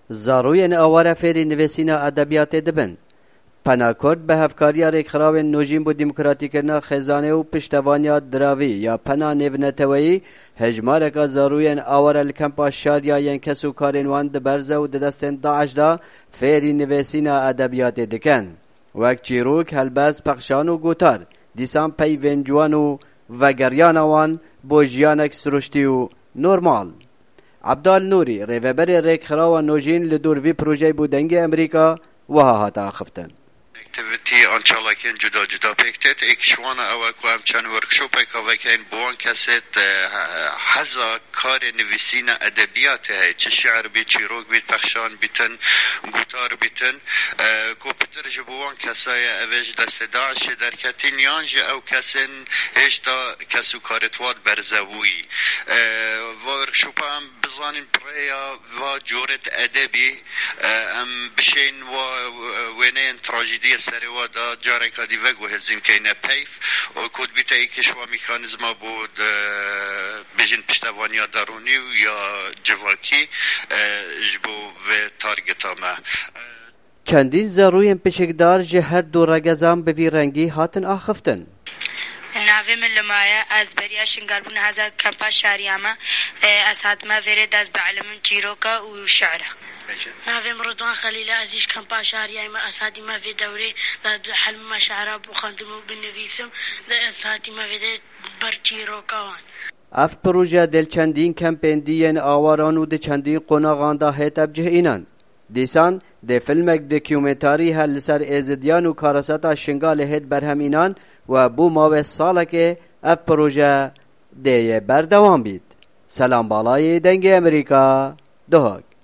زاروین آواره فێری نوێسینە ئەدەبیاتێ دەبن. پەناکۆرد بە هەفکاریە ڕێکخراوên نوژین بۆ دیموکراتیکردنا خێزانێ و پشتەوانیا دراوی یا پەنا نێڤنەتەوەیی هەژمارێکە زاروین ئاوارە لە کەمپا شاریا یەن کەس و کارên wan دibەرزە و دەدەستên داعشدا فێری نوێسینە ئەدەبیاتێ دکەن. وەک çîrok، helbest، pexşan û gotar dîsan peyvên ciwan û vegeryana wan بۆ ژیانێک سروشتî û normal. عەبدال نوری rêveberê rêkxirawa nojîn li dor vî projeyê bû dengê Amerîka wiha hate axiftin. اکتیویتی آنچالاکین جدا جدا پکتت اکشوانا او که همچنان ورکشوپ اکاوکین بوان کسید حزا کار نویسین ادبیات های چه شعر بید، چه روگ بید، پخشان بیتن، گوتار بیتن کو پتر جبوان کسای اوش دست داعش درکتین یانج او کسین هشتا کسو کارتواد برزوی ورکشوپ هم بزانین بریا و جورت ادبی هم بشین و وینین تراژدی سری و دا جاره کدی وگو هزیم که اینه پیف و کود بیتا ای کشوا میکانیزما بود بجین پشتوانی درونی یا جواکی جبو و تارگتا ما چندین زاروین پشکدار جه هر دو رگزان به وی رنگی هاتن آخفتن. ناوی من لمایه از بریا شنگاربون هزار کمپا شاریاما از حتما ویرد از بعلم چیروکا و شعره. ناوی رضوان خلیل عزیز کمپا شاریای ما اسادی ما في دوري حلم ما شعرا بخندم بنویسم اسادی ما في برچیروکاوان. اف پروژه دل چندین کمپیندین آواران و ده چندین قناغان دا هیت ابجه اینان. دیسان ده فیلمک دکیومنتاری هل لسر ازدیان و کارساتا شنگال هیت برهم اینان و بو ماوه ساله که اف پروژه ده بردوان بید. سلام بالای دنگ امریکا دهاک.